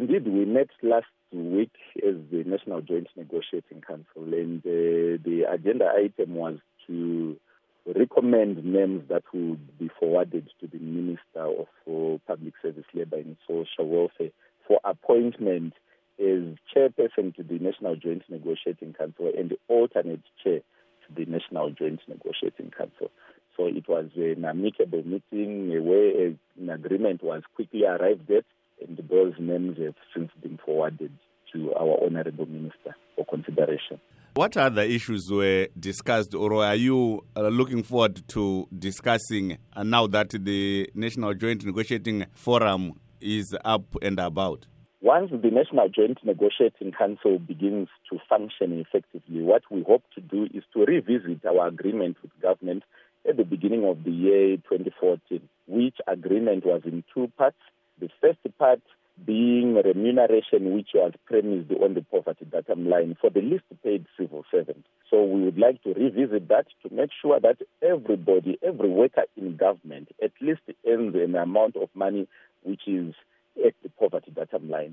Indeed, we met last week as the National Joint Negotiating Council, and the agenda item was to recommend names that would be forwarded to the Minister of Public Service, Labour and Social Welfare for appointment as chairperson to the National Joint Negotiating Council and the alternate chair to the National Joint Negotiating Council. So it was an amicable meeting where an agreement was quickly arrived at, and those names have since been forwarded to our Honourable Minister for consideration. What other issues were discussed, or are you looking forward to discussing now that the National Joint Negotiating Forum is up and about? Once the National Joint Negotiating Council begins to function effectively, what we hope to do is to revisit our agreement with government at the beginning of the year 2014, which agreement was in two parts. The first part being remuneration, which was premised on the poverty datum line for the least paid civil servant. So we would like to revisit that to make sure that everybody, every worker in government, at least earns an amount of money which is at the poverty datum line.